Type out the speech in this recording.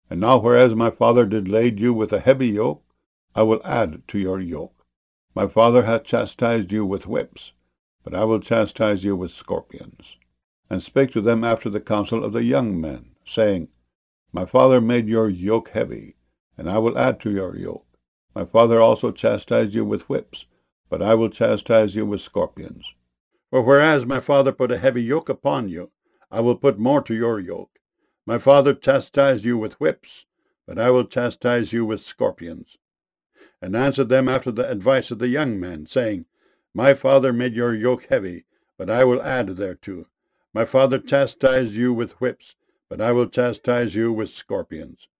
And now whereas my father did lade you with a heavy yoke, I will add to your yoke. My father hath chastised you with whips, but I will chastise you with scorpions. And spake to them after the counsel of the young men, saying, My father made your yoke heavy, and I will add to your yoke. My father also chastised you with whips, but I will chastise you with scorpions. For whereas my father put a heavy yoke upon you, I will put more to your yoke. My father chastised you with whips, but I will chastise you with scorpions. And answered them after the advice of the young men, saying, My father made your yoke heavy, but I will add thereto. My father chastised you with whips, but I will chastise you with scorpions.